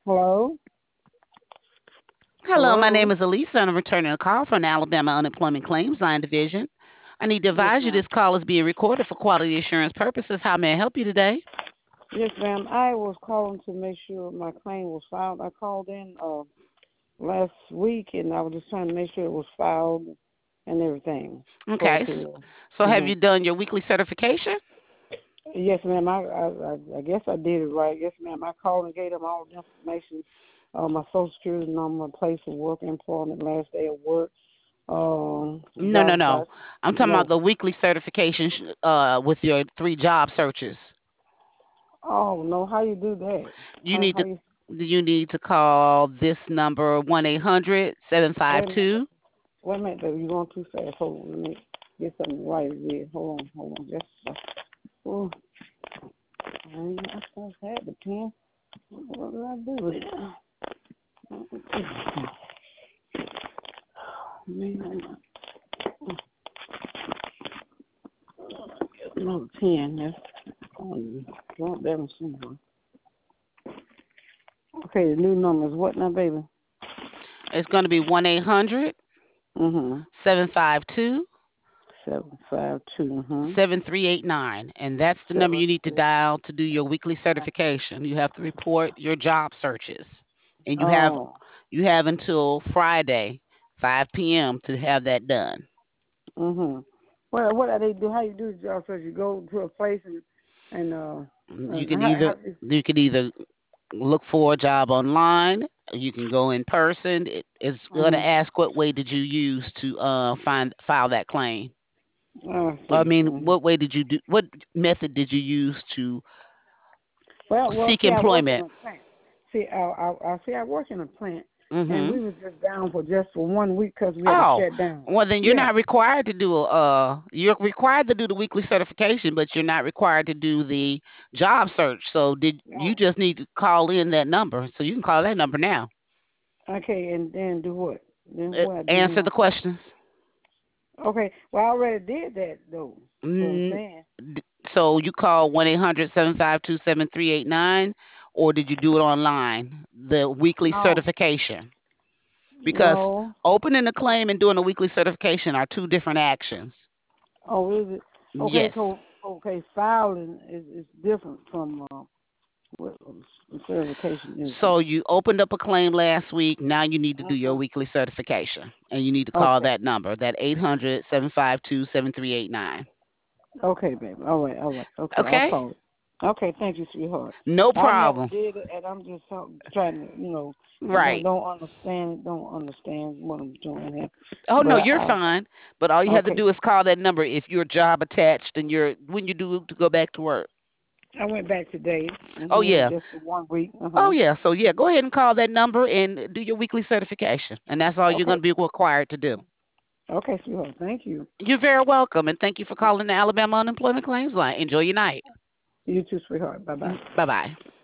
Hello? Hello, my name Hello? is Elisa, and I'm returning a call from the Alabama Unemployment Claims Line Division. I need to Yes, advise you ma'am. this call is being recorded for quality assurance purposes. How may I help you today? Yes, ma'am. I was calling to make sure my claim was filed. I called in last week, and I was just trying to make sure it was filed and everything for Okay, it to. so have hmm you done your weekly certification? Yes, ma'am. I guess I did it right. Yes, ma'am. I called and gave them all the information, my social security number, place of work, employment, last day of work, No, no, driver's no. license. I'm talking about No. the weekly certification with your three job searches. Oh no. How you do that? You How need how to you? you need to call this number 1-800-752. Wait a minute. Wait a minute, baby. You're going too fast. Hold on. Let me get something right here. Hold on. Just, oh, I supposed to have the pen. What did I do with it? Man, get another pen. Drop that one somewhere. Okay, the new number is what now, baby? It's going to be 1-800 Mm-hmm. 752 752. 7389, and that's the number you need to 73. dial to do your weekly certification. You have to report your job searches, and Oh. you have until Friday 5 p.m. to have that done. Mhm. What do they do? How you do the job search? You go to a place and You can how either you can either look for a job online, or you can go in person. It's going to mhm. ask what way did you use to file that claim. I I see. mean, Mhm. what method did you use to Well, seek see, I work in employment? a plant. I work in a plant, and Hmm. we was just down for just for 1 week because we had to Oh, shut down. well then you're Yeah. not required to do you're required to do the weekly certification, but you're not required to do the job search. So did you Oh. just need to call in that number? So you can call that number now. Okay, and then do what? Then what I do Answer now? the questions. Okay. Well, I already did that though. That's what I'm Mm, saying. So you call 1-800-752-7389, or did you do it online? The weekly No. certification. Because No. opening a claim and doing a weekly certification are two different actions. Oh, is it? Okay, Yes. so filing is different from what certification is it? So you opened up a claim last week. Now you need to do your Mhm. weekly certification. And you need to call Okay. that number, that 800-752-7389. Okay, baby. All right. Okay, I'll Okay? call it. Okay, thank you, sweetheart. No I never problem. did it, and I'm just trying to, Right. don't understand what I'm doing here. Oh no, But you're fine. But all you have to okay, do is call that number if you're job attached and you're when you do to go back to work. I went back today. Oh yeah. Just for 1 week. Oh yeah. So yeah, go ahead and call that number and do your weekly certification. And that's all you're Okay. going to be required to do. Okay, sweetheart. Thank you. You're very welcome, and thank you for calling the Alabama Unemployment Claims Line. Enjoy your night. You too, sweetheart. Bye bye. Bye bye.